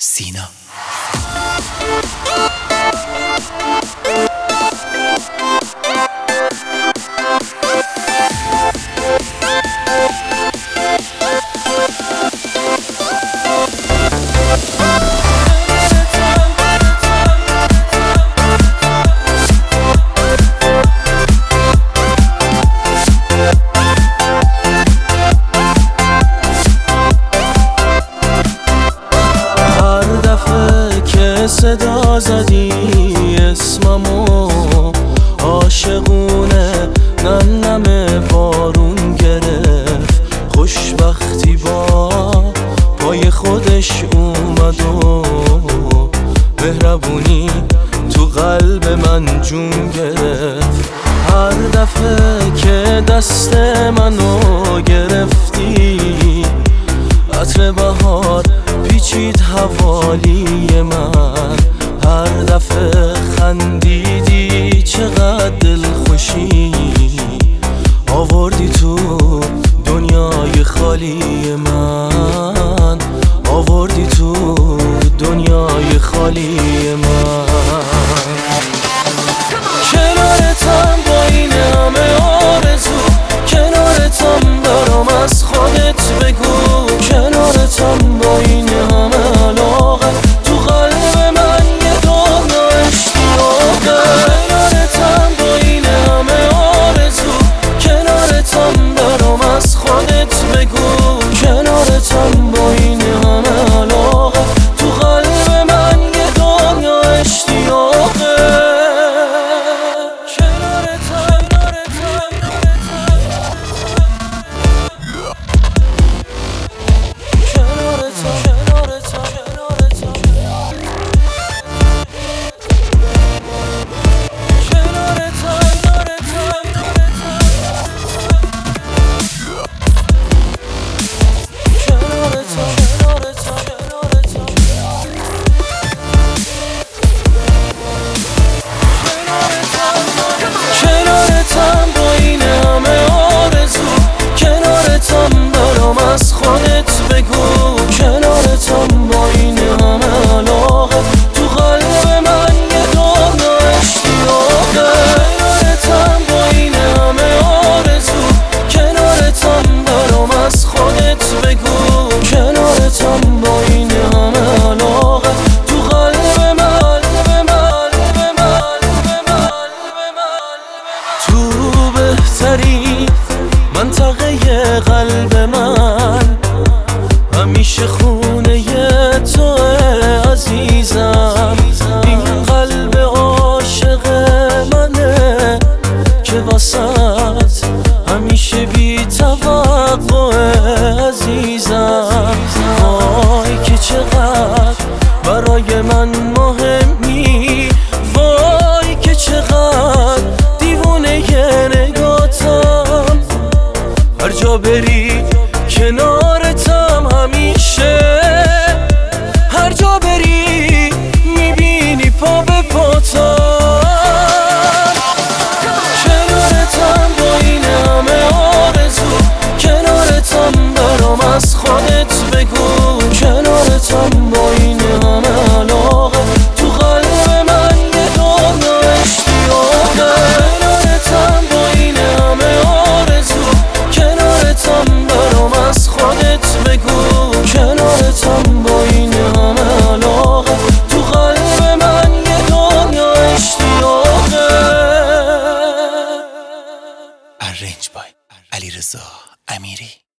سینا. صدا زدی اسممو عاشقونه نم نم بارون گرفت، خوشبختی با پای خودش اومد و مهربونی تو قلب من جون گرفت. هر دفعه که دست منو گرفتی عطر بهار پیچید حوالی من، هر دفعه خندیدی چقدر دلخوشی آوردی تو دنیای خالی من، آوردی تو دنیای خالی من. کنارتم با این همه آرزو، کنارتم دارم از خودت بگو، کنارتم با این همه علاقه تو قلب من یه دنیا اشتیاقه. کنارتم با این همه آرزو، کنارتم دارم از خودت بگو، کنارتم با این همه علاقه تو قلب من یه دنیا اشتیاقه. از خودت بگو، کنارتم با این همه علاقه تو قلب من یه دنیا اشتیاقه. کنارتم با این همه آرزو، کنارتم دارم از خودت بگو، کنارتم با این همه علاقه تو قلب من، تو بهتری منطقه قلب من، همیشه خونه تو عزیزم. این قلب عاشق منه که واسط همیشه بی توقع عزیزم. وای که چقدر برای من مهمی، وای که چقدر دیوونه نگاتم، هر جا بری کنارتم همیشه، هر جا بری میبینی پا به پاتم. کنارتم با این همه آرزو، کنارتم دارم از خودت بگو، کنارتم با این همه علاقه تو قلب من یه دنیا اشتیاقه. کنارتم با این همه آرزو، کنارتم دارم از خودت بگو، کنارتم با این همه علاقه تو قلب من یه دنیا اشتیاقه. ارنج بای علیرضا امیری.